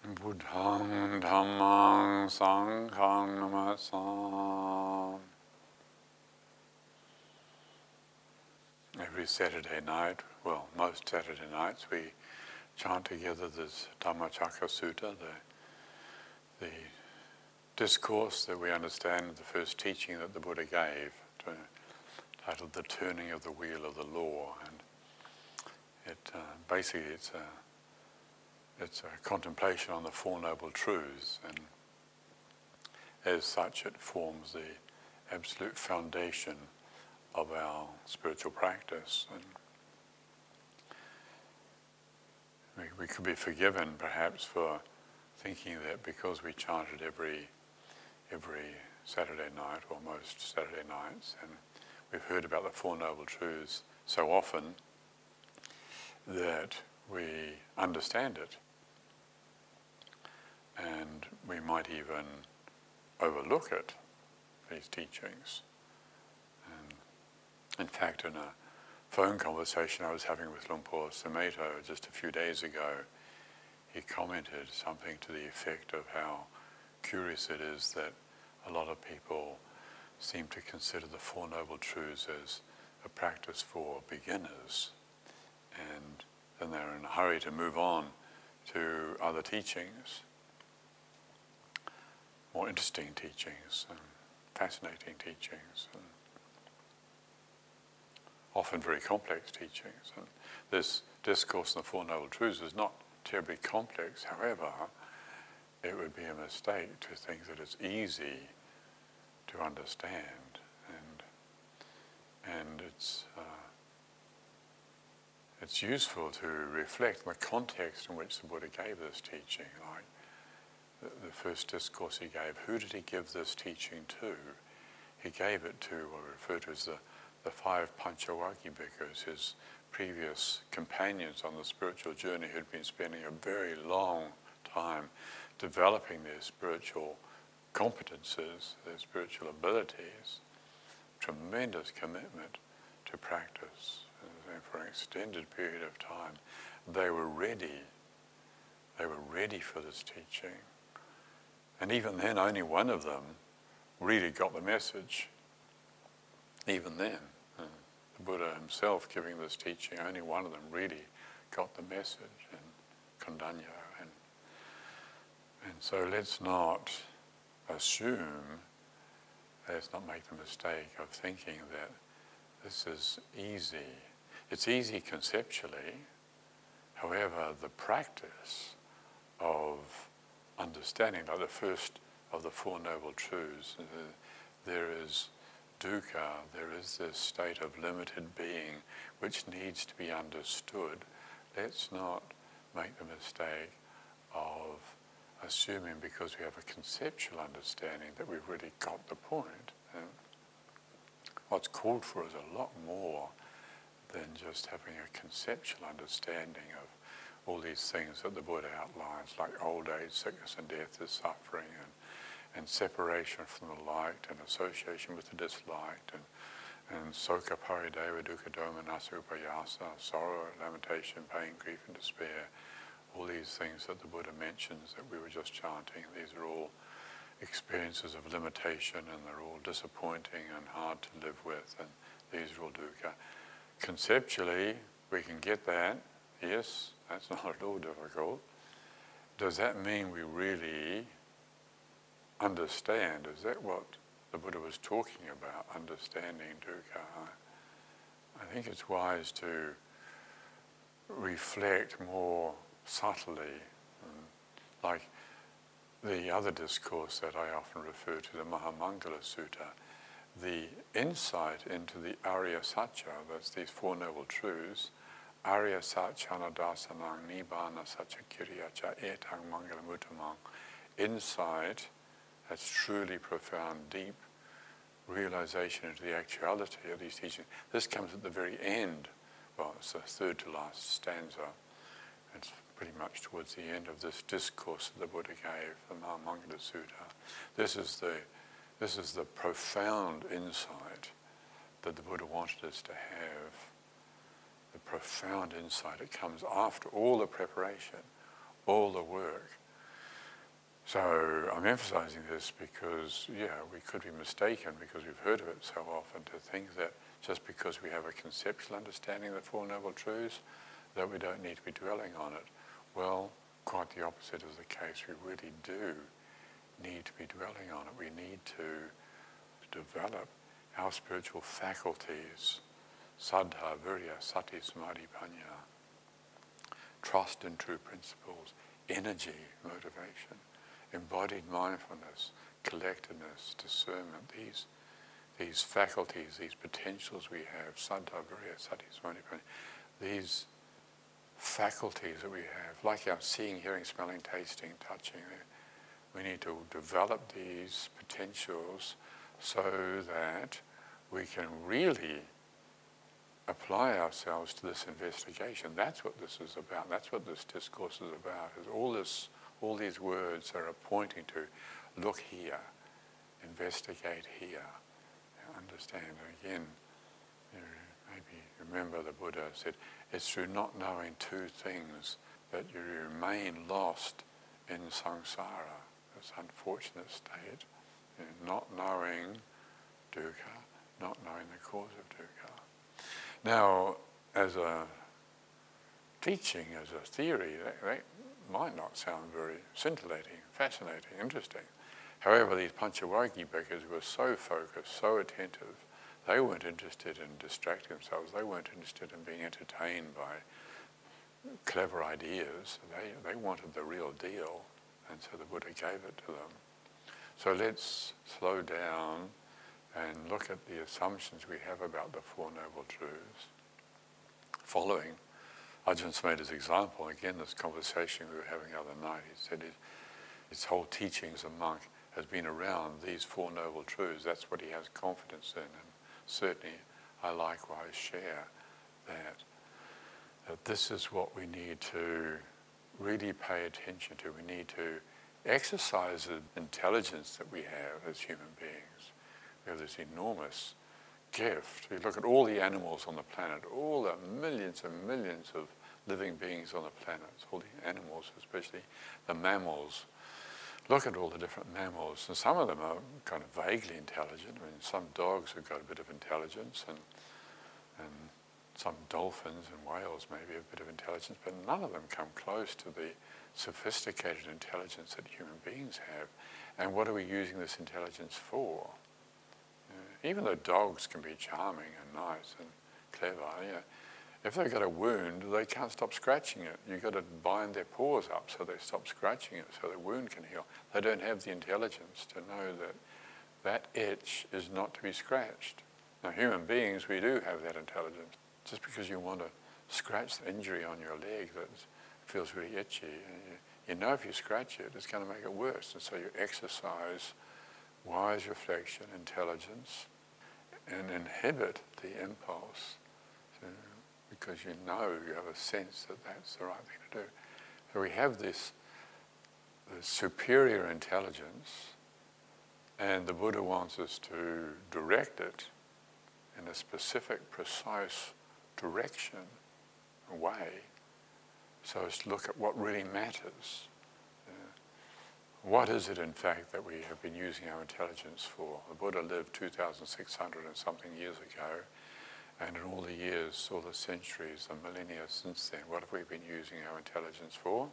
Buddhaṃ Dhammāṃ Sanghaṃ Namasāmi. Every Saturday night, well, most Saturday nights, we chant together this Dhammacakka Sutta, the discourse that we understand, the first teaching that the Buddha gave, titled The Turning of the Wheel of the Law. And basically it's a contemplation on the Four Noble Truths, and as such it forms the absolute foundation of our spiritual practice. And we could be forgiven perhaps for thinking that because we chanted every Saturday night, or most Saturday nights, and we've heard about the Four Noble Truths so often, that we understand it. And we might even overlook it, these teachings. And in fact, in a phone conversation I was having with Luang Por Sumedho just a few days ago, he commented something to the effect of how curious it is that a lot of people seem to consider the Four Noble Truths as a practice for beginners, and then they're in a hurry to move on to other teachings, more interesting teachings and fascinating teachings, and often very complex teachings. And this discourse on the Four Noble Truths is not terribly complex. However, it would be a mistake to think that it's easy to understand, and it's useful to reflect on the context in which the Buddha gave this teaching. Like the first discourse he gave, who did he give this teaching to? He gave it to what we refer to as the five Panchavakkhya bhikkhus, his previous companions on the spiritual journey, who'd been spending a very long time developing their spiritual competences, their spiritual abilities, tremendous commitment to practice. And for an extended period of time, they were ready for this teaching. And even then, only one of them really got the message. Even then, the Buddha himself giving this teaching, only one of them really got the message, and Kondanya. And so let's not assume, let's not make the mistake of thinking that this is easy. It's easy conceptually. However, the practice of understanding, like the first of the Four Noble Truths, there is dukkha, there is this state of limited being which needs to be understood. Let's not make the mistake of assuming because we have a conceptual understanding that we've really got the point. And what's called for is a lot more than just having a conceptual understanding of all these things that the Buddha outlines, like old age, sickness and death, is suffering, and separation from the liked, and association with the disliked, and soka parideva dukkha domanassa upayasa, sorrow, lamentation, pain, grief and despair, all these things that the Buddha mentions that we were just chanting. These are all experiences of limitation, and they're all disappointing and hard to live with, and these are all dukkha. Conceptually, we can get that, yes, that's not at all difficult. Does that mean we really understand? Is that what the Buddha was talking about, understanding dukkha? I think it's wise to reflect more subtly, like the other discourse that I often refer to, the Mahamangala Sutta, the insight into the Arya Satya, that's these Four Noble Truths, Arya Satchana Dasanang Nibbana Satya Kiriyacha Etang Mangalam Uttamang, insight, that's truly profound, deep realization into the actuality of these teachings. This comes at the very end. Well, it's the third to last stanza. It's pretty much towards the end of this discourse that the Buddha gave, the Mahamangala Sutta. This is the profound insight that the Buddha wanted us to have. The profound insight. It comes after all the preparation, all the work. So I'm emphasizing this because, we could be mistaken because we've heard of it so often to think that just because we have a conceptual understanding of the Four Noble Truths, that we don't need to be dwelling on it. Well, quite the opposite is the case. We really do need to be dwelling on it. We need to develop our spiritual faculties, saddha, virya, sati, samadhi, panya, trust in true principles, energy, motivation, embodied mindfulness, collectedness, discernment, these faculties, these potentials we have, saddha, virya, sati, samadhi, panya, these faculties that we have, like our seeing, hearing, smelling, tasting, touching, we need to develop these potentials so that we can really apply ourselves to this investigation. That's what this is about. That's what this discourse is about. Is all these words are pointing to look here, investigate here, understand. Again, maybe remember the Buddha said, it's through not knowing two things that you remain lost in samsara, this unfortunate state, not knowing dukkha, not knowing the cause of dukkha. Now, as a teaching, as a theory, that might not sound very scintillating, fascinating, interesting. However, these Panchavaggi bhikkhus were so focused, so attentive, they weren't interested in distracting themselves. They weren't interested in being entertained by clever ideas. They wanted the real deal, and so the Buddha gave it to them. So let's slow down and look at the assumptions we have about the Four Noble Truths. Following Ajahn Sumedho's example, again, this conversation we were having the other night, he said his whole teaching as a monk has been around these Four Noble Truths. That's what he has confidence in. And certainly I likewise share that this is what we need to really pay attention to. We need to exercise the intelligence that we have as human beings. We have this enormous gift. You look at all the animals on the planet, all the millions and millions of living beings on the planet, all the animals, especially the mammals. Look at all the different mammals, and some of them are kind of vaguely intelligent. I mean, some dogs have got a bit of intelligence, and some dolphins and whales maybe have a bit of intelligence, but none of them come close to the sophisticated intelligence that human beings have. And what are we using this intelligence for? Even though dogs can be charming and nice and clever, if they've got a wound, they can't stop scratching it. You've got to bind their paws up so they stop scratching it so the wound can heal. They don't have the intelligence to know that that itch is not to be scratched. Now, human beings, we do have that intelligence. Just because you want to scratch the injury on your leg that feels really itchy, you know if you scratch it, it's going to make it worse. And so you exercise wise reflection, intelligence, and inhibit the impulse because you know, you have a sense that that's the right thing to do. So we have this superior intelligence, and the Buddha wants us to direct it in a specific, precise direction, way, so as to look at what really matters. What is it, in fact, that we have been using our intelligence for? The Buddha lived 2,600 and something years ago, and in all the years, all the centuries, the millennia since then, what have we been using our intelligence for?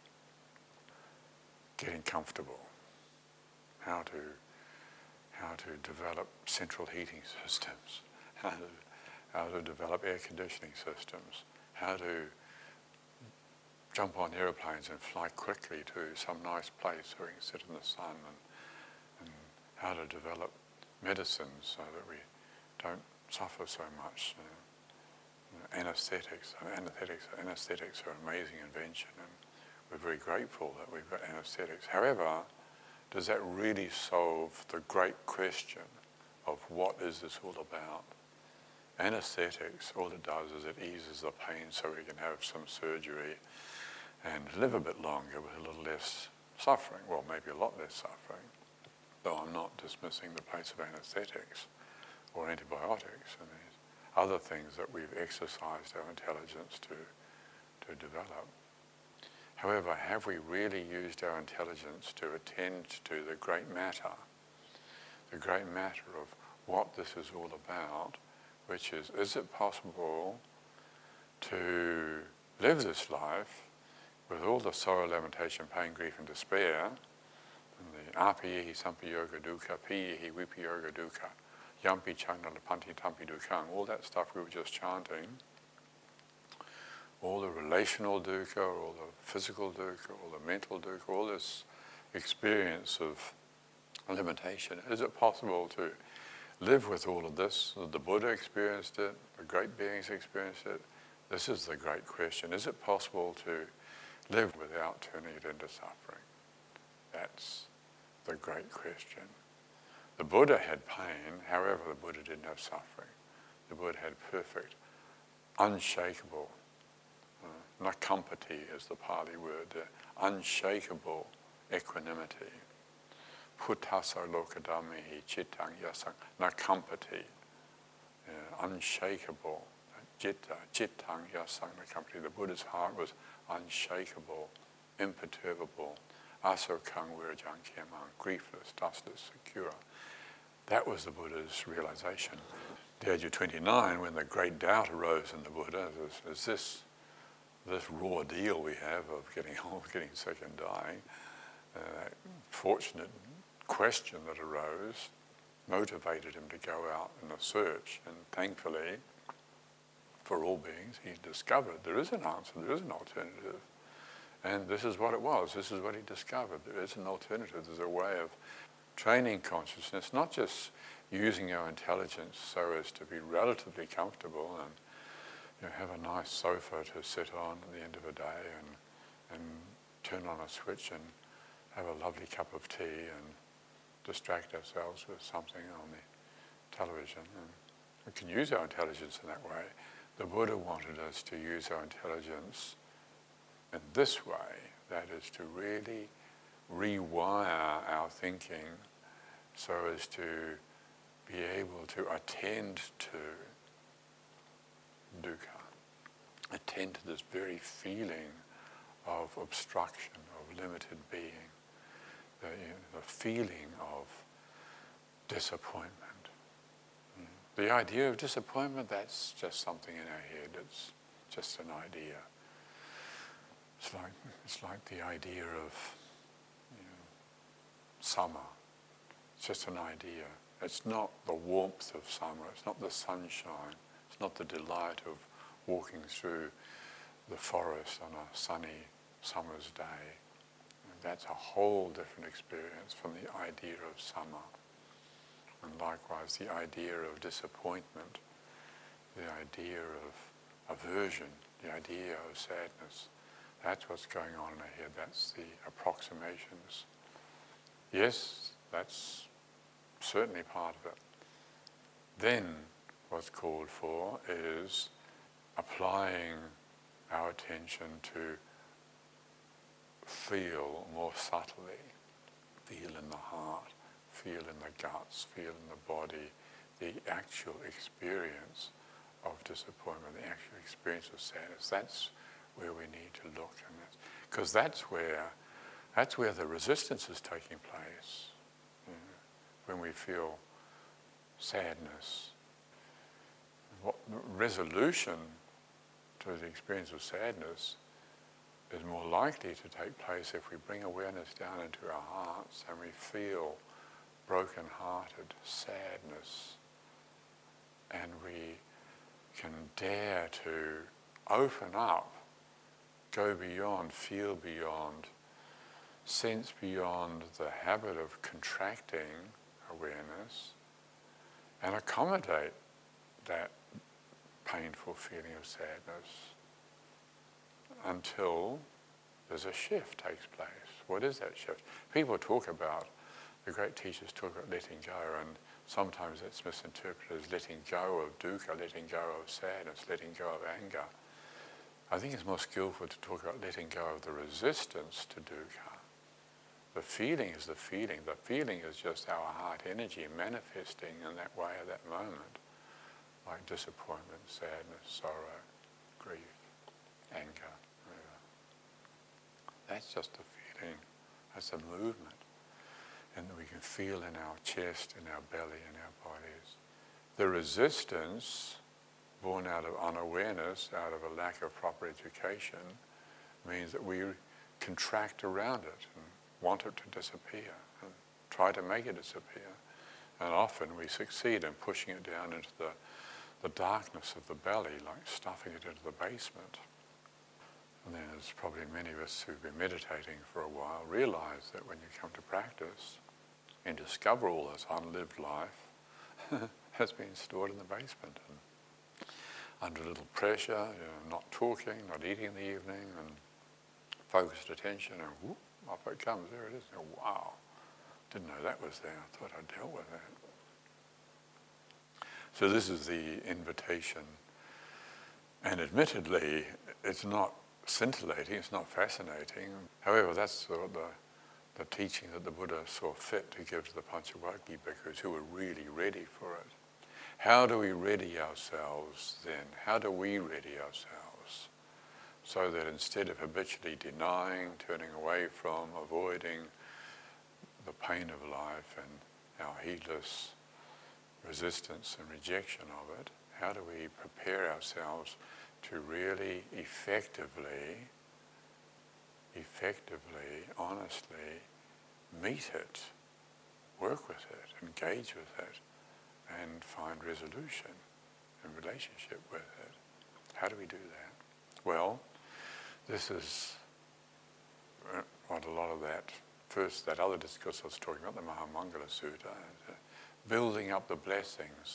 Getting comfortable. How to develop central heating systems, how to develop air conditioning systems, how to jump on airplanes and fly quickly to some nice place where we can sit in the sun, and how to develop medicines so that we don't suffer so much. Anesthetics are an amazing invention, and we're very grateful that we've got anesthetics. However, does that really solve the great question of what is this all about? Anesthetics, all it does is it eases the pain so we can have some surgery and live a bit longer with a little less suffering. Well, maybe a lot less suffering, though I'm not dismissing the place of anesthetics or antibiotics and these other things that we've exercised our intelligence to develop. However, have we really used our intelligence to attend to the great matter of what this is all about, which is it possible to live this life with all the sorrow, lamentation, pain, grief and despair, and the apiyehi sampayoga dukkha, piyehi vipayoga dukkha, yampi changna lapanti tampi dukkha, all that stuff we were just chanting, all the relational dukkha, all the physical dukkha, all the mental dukkha, all this experience of limitation. Is it possible to live with all of this? The Buddha experienced it, the great beings experienced it. This is the great question. Is it possible to live without turning it into suffering? That's the great question. The Buddha had pain, however, the Buddha didn't have suffering. The Buddha had perfect, unshakable, nakampati is the Pali word, unshakable equanimity. Puttasa lokadamihi chittang yasang, nakampati, unshakable, chittang yasang nakampati. The Buddha's heart was unshakable, imperturbable, asokang virajang kemang, griefless, dustless, secure. That was the Buddha's realization. At the age of 29, when the great doubt arose in the Buddha, is this raw deal we have of getting old, getting sick and dying, that fortunate question that arose motivated him to go out in a search, and thankfully, for all beings, he discovered there is an answer, there is an alternative. And this is what it was, this is what he discovered. There is an alternative, there's a way of training consciousness, not just using our intelligence so as to be relatively comfortable and have a nice sofa to sit on at the end of a day and turn on a switch and have a lovely cup of tea and distract ourselves with something on the television. And we can use our intelligence in that way. The Buddha wanted us to use our intelligence in this way, that is to really rewire our thinking so as to be able to attend to dukkha, attend to this very feeling of obstruction, of limited being, the feeling of disappointment. The idea of disappointment, that's just something in our head, it's just an idea. It's like the idea of summer. It's just an idea. It's not the warmth of summer, it's not the sunshine, it's not the delight of walking through the forest on a sunny summer's day. That's a whole different experience from the idea of summer. And likewise, the idea of disappointment, the idea of aversion, the idea of sadness, that's what's going on in our head. That's the approximations. Yes, that's certainly part of it. Then what's called for is applying our attention to feel more subtly, feel in the heart, feel in the guts, feel in the body, the actual experience of disappointment, the actual experience of sadness. That's where we need to look, because that's where the resistance is taking place. When we feel sadness, what resolution to the experience of sadness is more likely to take place if we bring awareness down into our hearts and we feel broken-hearted sadness, and we can dare to open up, go beyond, feel beyond, sense beyond the habit of contracting awareness and accommodate that painful feeling of sadness until there's a shift takes place. What is that shift? People talk about, the great teachers talk about letting go, and sometimes it's misinterpreted as letting go of dukkha, letting go of sadness, letting go of anger. I think it's more skillful to talk about letting go of the resistance to dukkha. The feeling is the feeling. The feeling is just our heart energy manifesting in that way at that moment, like disappointment, sadness, sorrow, grief, anger, whatever. That's just a feeling. That's a movement. And we can feel in our chest, in our belly, in our bodies. The resistance, born out of unawareness, out of a lack of proper education, means that we contract around it and want it to disappear and try to make it disappear. And often we succeed in pushing it down into the darkness of the belly, like stuffing it into the basement. And then there's probably many of us who've been meditating for a while realize that when you come to practice and discover all this unlived life has been stored in the basement. And under a little pressure, not talking, not eating in the evening, and focused attention, and whoop, up it comes, there it is. And, wow, didn't know that was there. I thought I dealt with that. So this is the invitation. And admittedly, it's not scintillating, it's not fascinating. However, that's sort of the teaching that the Buddha saw fit to give to the Panchavakkhya bhikkhus who were really ready for it. How do we ready ourselves then? How do we ready ourselves? So that instead of habitually denying, turning away from, avoiding the pain of life and our heedless resistance and rejection of it, how do we prepare ourselves to really effectively, honestly meet it, work with it, engage with it, and find resolution and relationship with it? How do we do that? Well, this is what a lot of that, first that other discourse I was talking about, the Mahamangala Sutta, building up the blessings,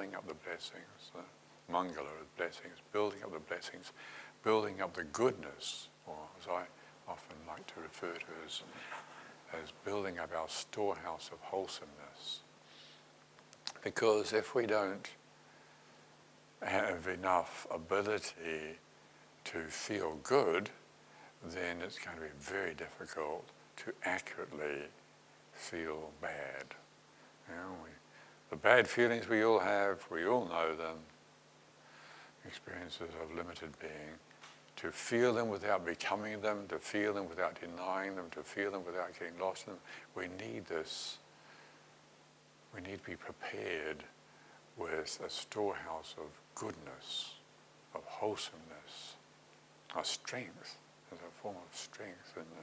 Mangala is blessings, building up the blessings, building up the goodness, or as I often like to refer to as building up our storehouse of wholesomeness. Because if we don't have enough ability to feel good, then it's going to be very difficult to accurately feel bad. The bad feelings we all have, we all know them, experiences of limited being. To feel them without becoming them, to feel them without denying them, to feel them without getting lost in them, we need this. We need to be prepared with a storehouse of goodness, of wholesomeness, of strength, as a form of strength in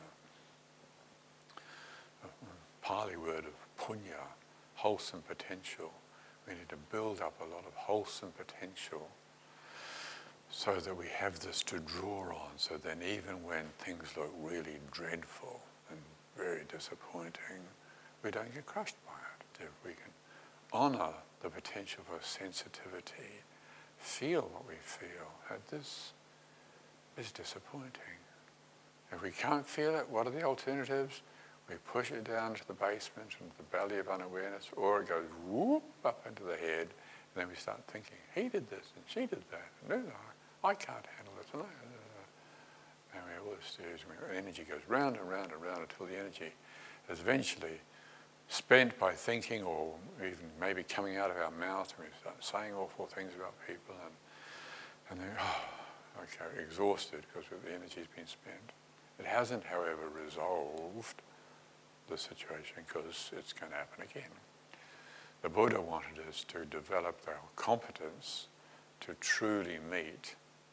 the Pali word of punya, wholesome potential. We need to build up a lot of wholesome potential so that we have this to draw on, so then even when things look really dreadful and very disappointing, we don't get crushed by it. If we can honor the potential for sensitivity, feel what we feel, that this is disappointing. If we can't feel it, what are the alternatives? We push it down to the basement, into the belly of unawareness, or it goes whoop up into the head, and then we start thinking, he did this, and she did that, and I can't handle this, and we have all this series, the energy goes round and round and round until the energy is eventually spent by thinking, or even maybe coming out of our mouth, and we start saying awful things about people, and then, okay, exhausted because the energy's been spent. It hasn't, however, resolved the situation because it's going to happen again. The Buddha wanted us to develop our competence to truly meet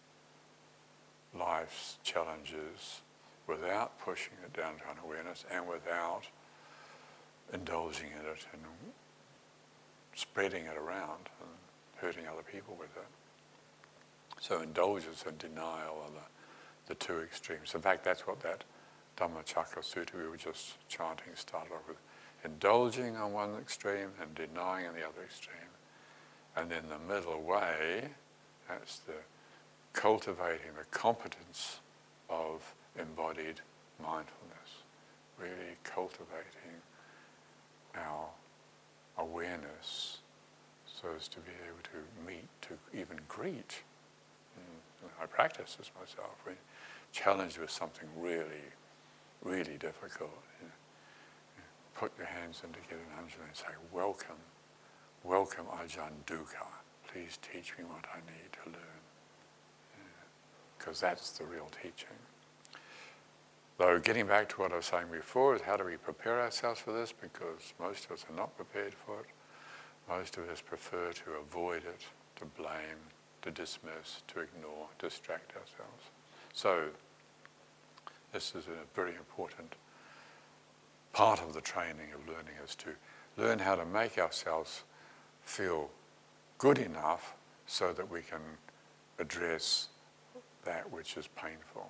life's challenges without pushing it down to unawareness and without indulging in it and spreading it around and hurting other people with it. So indulgence and denial are the two extremes. In fact, that's what that Dhammacakka Sutta we were just chanting started off with. Indulging on one extreme and denying on the other extreme. And then the middle way, that's the cultivating the competence of embodied mindfulness, really cultivating our awareness so as to be able to meet, to even greet. I practice this myself. When challenged with something really, really difficult, put your hands in together in Anjali and say, welcome, welcome Ajahn Dukkha. Please teach me what I need to learn. Because that's the real teaching. Though getting back to what I was saying before is how do we prepare ourselves for this, because most of us are not prepared for it. Most of us prefer to avoid it, to blame, to dismiss, to ignore, distract ourselves. So this is a very important part of the training of learning, is to learn how to make ourselves feel good enough so that we can address that which is painful.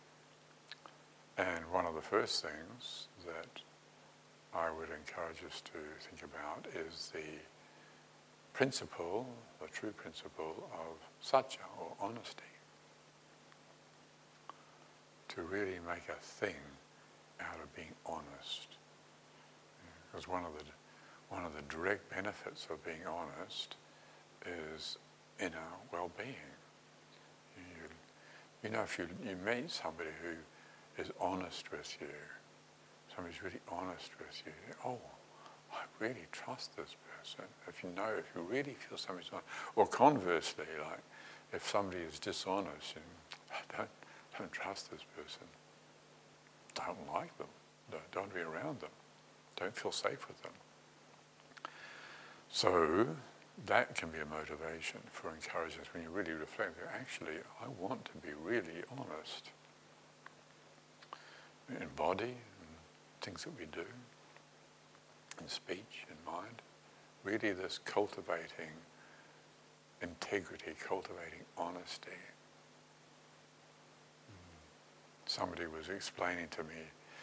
And one of the first things that I would encourage us to think about is the principle, the true principle of satya, or honesty. To really make a thing out of being honest. Because one of the direct benefits of being honest is inner well-being. You know, if you meet somebody who is honest with you, somebody's really honest with you, oh, I really trust this person. If you really feel somebody's honest, or conversely, like if somebody is dishonest, I don't trust this person. Don't like them. Don't be around them. Don't feel safe with them. So that can be a motivation for encouraging us when you really reflect that actually I want to be really honest in body, in things that we do, in speech, in mind. Really this cultivating integrity, cultivating honesty. Somebody was explaining to me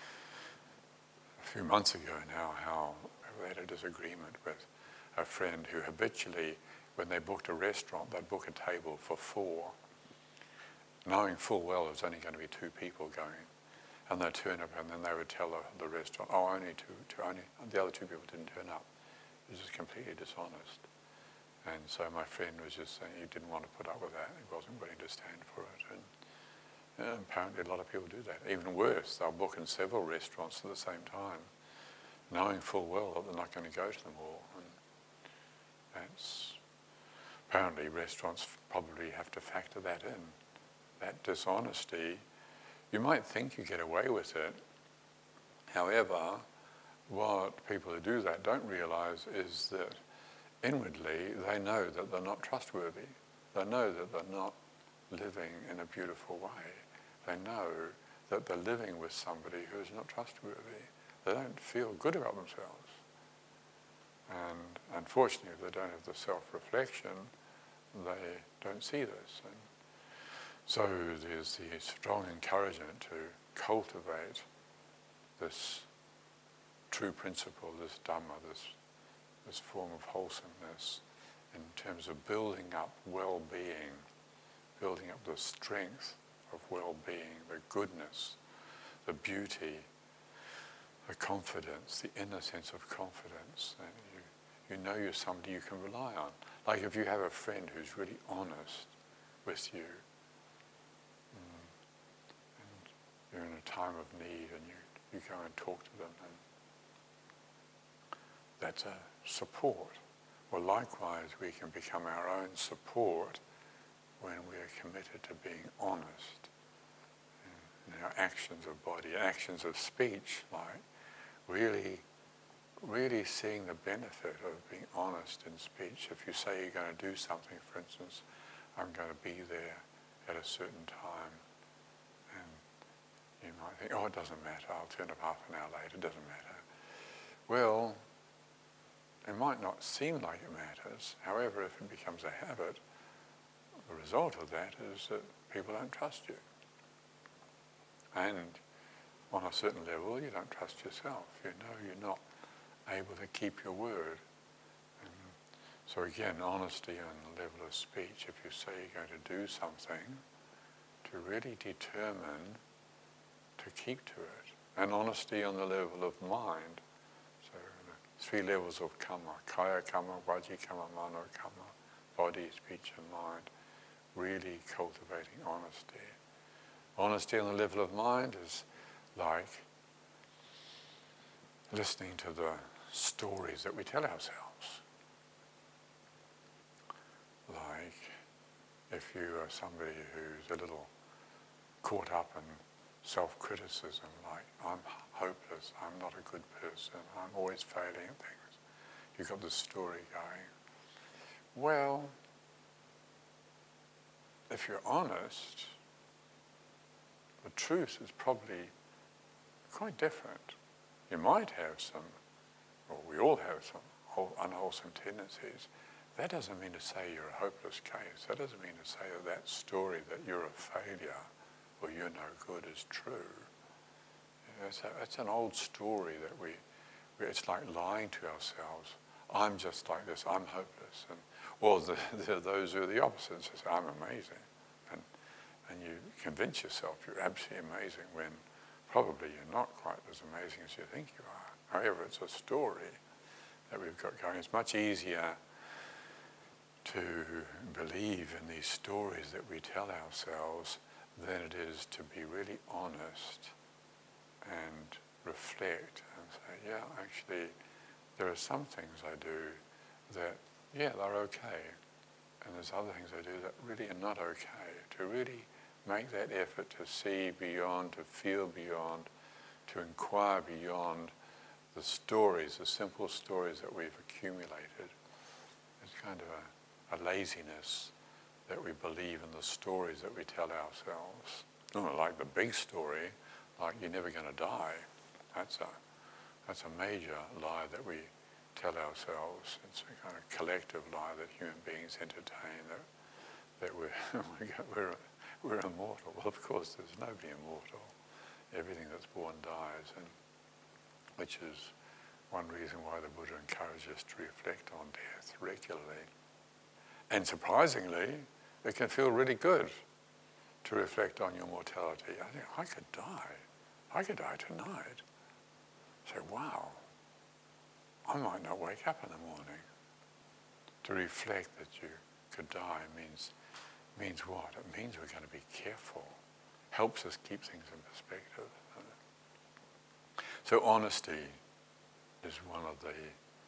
a few months ago now how they had a disagreement with a friend who habitually, when they booked a restaurant, they'd book a table for 4, knowing full well there's only going to be 2 people going. And they'd turn up and then they would tell the restaurant, oh, only two, the other 2 people didn't turn up. It was just completely dishonest. And so my friend was just saying he didn't want to put up with that. He wasn't willing to stand for it. And apparently a lot of people do that. Even worse, they'll book in several restaurants at the same time, knowing full well that they're not going to go to them all. And that's, apparently restaurants probably have to factor that in, that dishonesty. You might think you get away with it. However, what people who do that don't realize is that inwardly they know that they're not trustworthy. They know that they're not living in a beautiful way. They know that they're living with somebody who is not trustworthy. They don't feel good about themselves. And unfortunately, if they don't have the self-reflection, they don't see this. And so there's the strong encouragement to cultivate this true principle, this Dhamma, this form of wholesomeness in terms of building up well-being, building up the strength of well-being, the goodness, the beauty, the confidence, the inner sense of confidence. And you know you're somebody you can rely on. Like if you have a friend who's really honest with you, and you're in a time of need and you go and talk to them, and that's a support. Well, likewise, we can become our own support when we are committed to being honest in our actions of body, actions of speech, like really seeing the benefit of being honest in speech. If you say you're going to do something, for instance, I'm going to be there at a certain time, and you might think, oh, it doesn't matter, I'll turn up half an hour later, it doesn't matter. Well, it might not seem like it matters. However, if it becomes a habit, the result of that is that people don't trust you. And on a certain level, you don't trust yourself. You know you're not able to keep your word. And so again, honesty on the level of speech. If you say you're going to do something, to really determine to keep to it. And honesty on the level of mind. So the 3 levels of karma: kaya karma, vaci karma, mano karma, body, speech and mind. Really cultivating honesty. Honesty on the level of mind is like listening to the stories that we tell ourselves. Like if you are somebody who's a little caught up in self-criticism, like I'm hopeless, I'm not a good person, I'm always failing at things. You've got this story going. Well, if you're honest, the truth is probably quite different. You might have some, or we all have some unwholesome tendencies. That doesn't mean to say you're a hopeless case. That doesn't mean to say that story that you're a failure or you're no good is true. It's an old story that it's like lying to ourselves. I'm just like this, I'm hopeless. Or there are those who are the opposites, say, I'm amazing. And you convince yourself you're absolutely amazing when probably you're not quite as amazing as you think you are. However, it's a story that we've got going. It's much easier to believe in these stories that we tell ourselves than it is to be really honest and reflect and say, yeah, actually, there are some things I do that, yeah, they're okay. And there's other things I do that really are not okay. To really make that effort to see beyond, to feel beyond, to inquire beyond the stories, the simple stories that we've accumulated. It's kind of a laziness that we believe in the stories that we tell ourselves. Like the big story, like you're never going to die. That's a major lie that we tell ourselves. It's a kind of collective lie that human beings entertain, that we're immortal. Well, of course, there's nobody immortal. Everything that's born dies, and which is one reason why the Buddha encourages us to reflect on death regularly. And surprisingly, it can feel really good to reflect on your mortality. I think, I could die. I could die tonight. Say, wow, I might not wake up in the morning. To reflect that you could die means what? It means we're going to be careful. Helps us keep things in perspective. So honesty is one of the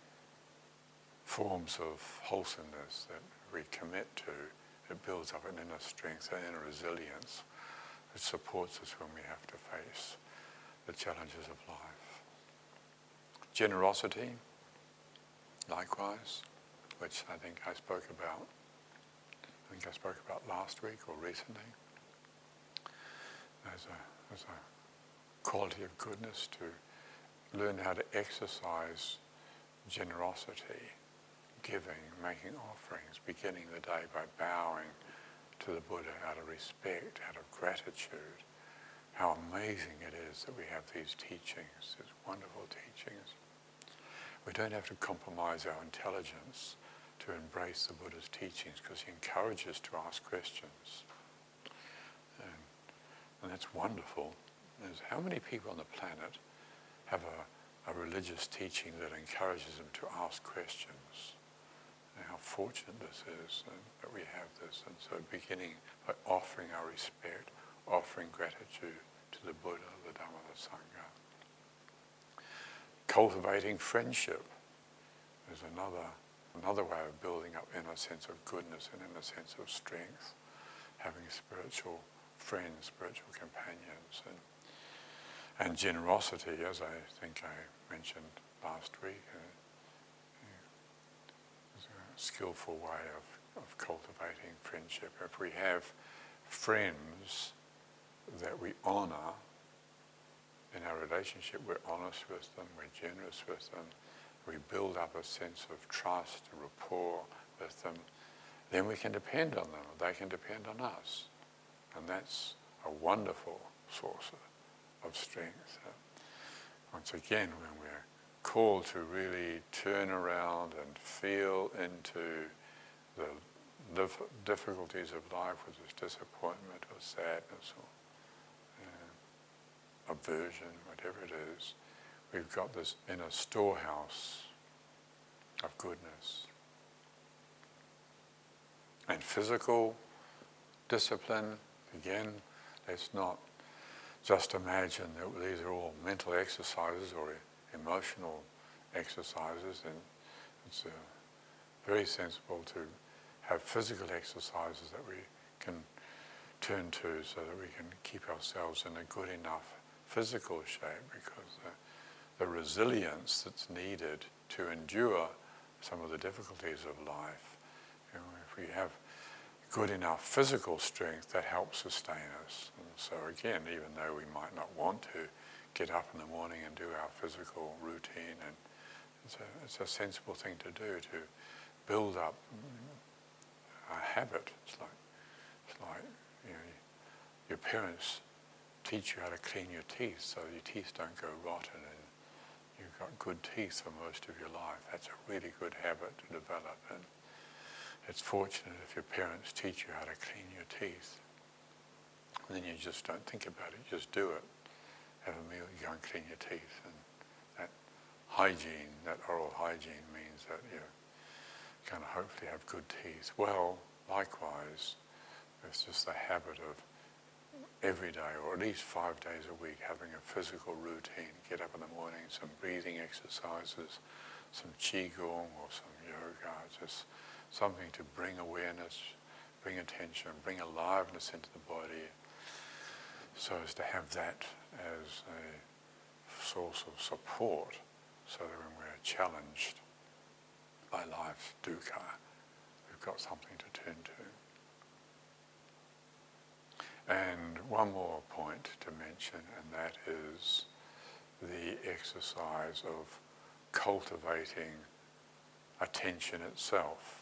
forms of wholesomeness that we commit to. It builds up an inner strength, an inner resilience. It supports us when we have to face the challenges of life. Generosity, likewise, which I think I spoke about last week or recently. There's a quality of goodness to learn how to exercise generosity, giving, making offerings, beginning the day by bowing to the Buddha out of respect, out of gratitude. How amazing it is that we have these teachings, these wonderful teachings. We don't have to compromise our intelligence to embrace the Buddha's teachings because he encourages us to ask questions. And that's wonderful. There's how many people on the planet have a religious teaching that encourages them to ask questions? And how fortunate this is that we have this. And so beginning by offering our respect, offering gratitude to the Buddha, the Dhamma, the Sangha. Cultivating friendship is another way of building up inner sense of goodness and inner sense of strength. Having spiritual friends, spiritual companions, and generosity, as I think I mentioned last week, is a skillful way of cultivating friendship. If we have friends that we honour in our relationship, we're honest with them, we're generous with them, we build up a sense of trust, rapport with them, then we can depend on them, they can depend on us. And that's a wonderful source of strength. Once again, when we're called to really turn around and feel into the difficulties of life, whether it's disappointment or sadness or aversion, whatever it is, we've got this inner storehouse of goodness. And physical discipline, again, let's not just imagine that these are all mental exercises or emotional exercises, and it's very sensible to have physical exercises that we can turn to so that we can keep ourselves in a good enough physical shape, because the resilience that's needed to endure some of the difficulties of life, if we have good enough physical strength, that helps sustain us. And so again, even though we might not want to get up in the morning and do our physical routine, and it's a sensible thing to do, to build up a habit. It's like your parents teach you how to clean your teeth so your teeth don't go rotten and you've got good teeth for most of your life. That's a really good habit to develop, and it's fortunate if your parents teach you how to clean your teeth. And then you just don't think about it, you just do it. Have a meal, you go and clean your teeth. And that hygiene, that oral hygiene, means that you're going to hopefully have good teeth. Well, likewise, it's just the habit of every day, or at least 5 days a week, having a physical routine. Get up in the morning, some breathing exercises, some qigong or some yoga, just something to bring awareness, bring attention, bring aliveness into the body, so as to have that as a source of support, so that when we're challenged by life's dukkha, we've got something to turn to. And one more point to mention, and that is the exercise of cultivating attention itself,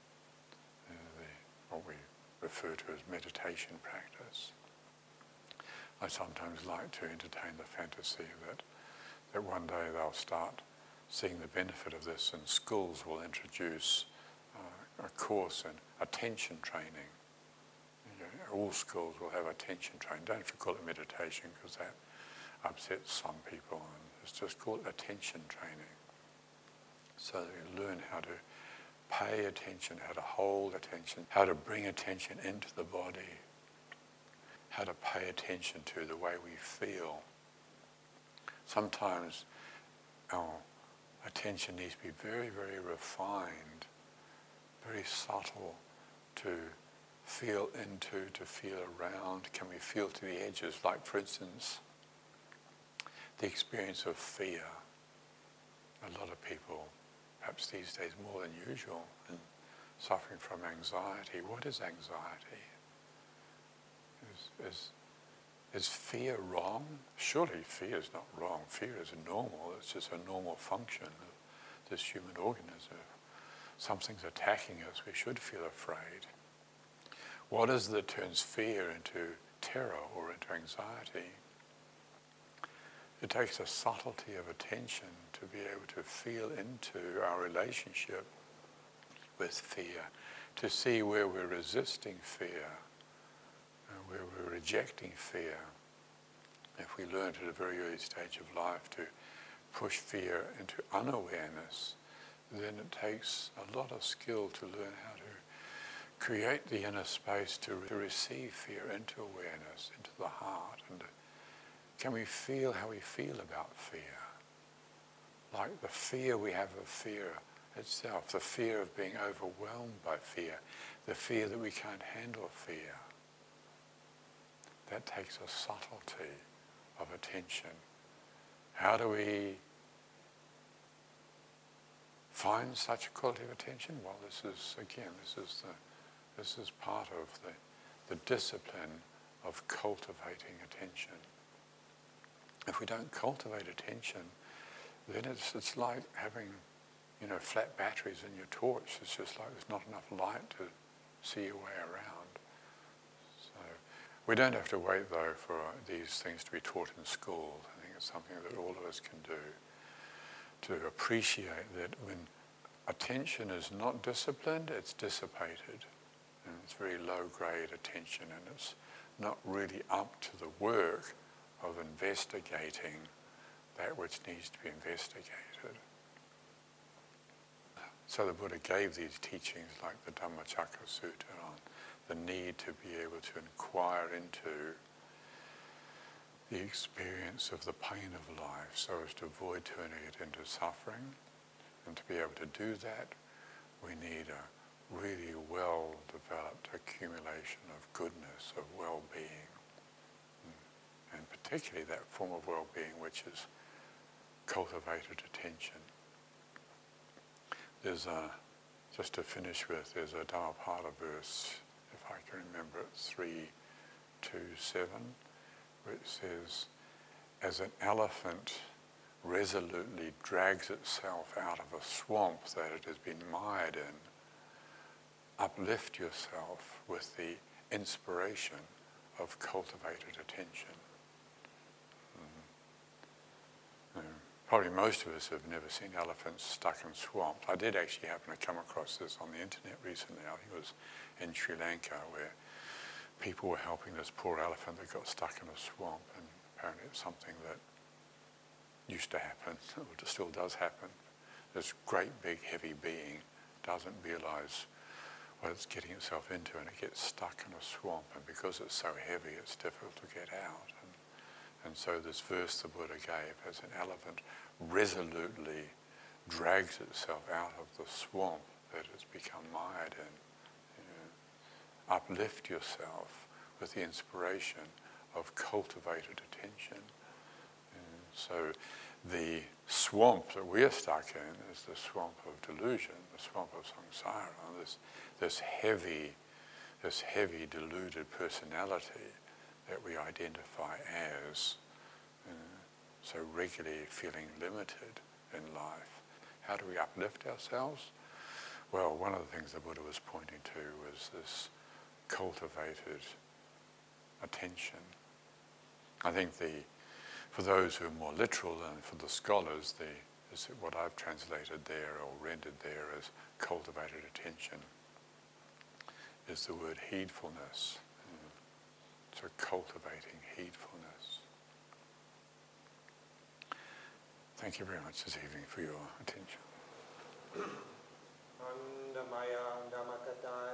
what we refer to as meditation practice. I sometimes like to entertain the fantasy that one day they'll start seeing the benefit of this, and schools will introduce a course in attention training. All schools will have attention training. Don't call it meditation, because that upsets some people. And it's just called attention training. So that you learn how to pay attention, how to hold attention, how to bring attention into the body, how to pay attention to the way we feel. Sometimes our attention needs to be very, very refined, very subtle, to feel into, to feel around. Can we feel to the edges? Like, for instance, the experience of fear. A lot of people, perhaps these days more than usual, and suffering from anxiety. What is anxiety? Is fear wrong? Surely fear is not wrong. Fear is normal. It's just a normal function of this human organism. If something's attacking us, we should feel afraid. What is it that turns fear into terror or into anxiety? It takes a subtlety of attention to be able to feel into our relationship with fear, to see where we're resisting fear, where we're rejecting fear. If we learn at a very early stage of life to push fear into unawareness, then it takes a lot of skill to learn how to create the inner space to receive fear into awareness, into the heart. And can we feel how we feel about fear? Like the fear we have of fear itself, the fear of being overwhelmed by fear, the fear that we can't handle fear. That takes a subtlety of attention. How do we find such a quality of attention? Well, this is part of the discipline of cultivating attention. If we don't cultivate attention, then it's like having, flat batteries in your torch. It's just like there's not enough light to see your way around. So we don't have to wait, though, for these things to be taught in school. I think it's something that all of us can do, to appreciate that when attention is not disciplined, it's dissipated. And it's very low-grade attention, and it's not really up to the work of investigating that which needs to be investigated. So the Buddha gave these teachings like the Dhammacakka Sutta on the need to be able to inquire into the experience of the pain of life so as to avoid turning it into suffering. And to be able to do that, we need a really well-developed accumulation of goodness, of well-being, and particularly that form of well-being which is cultivated attention. There's just to finish with, there's a Dhammapada verse, if I can remember it, 3:2:7, which says, as an elephant resolutely drags itself out of a swamp that it has been mired in, uplift yourself with the inspiration of cultivated attention. Probably most of us have never seen elephants stuck in swamps. I did actually happen to come across this on the internet recently. I think it was in Sri Lanka, where people were helping this poor elephant that got stuck in a swamp, and apparently it's something that used to happen, or still does happen. This great big heavy being doesn't realize what it's getting itself into, and it gets stuck in a swamp, and because it's so heavy it's difficult to get out. And so this verse the Buddha gave, as an elephant resolutely drags itself out of the swamp that it's become mired in, uplift yourself with the inspiration of cultivated attention. So the swamp that we're stuck in is the swamp of delusion, the swamp of samsara, this heavy deluded personality that we identify as so regularly feeling limited in life. How do we uplift ourselves? Well, one of the things the Buddha was pointing to was this cultivated attention. I think for those who are more literal and for the scholars, what I've translated there or rendered there as cultivated attention is the word heedfulness. So cultivating heedfulness. Thank you very much this evening for your attention.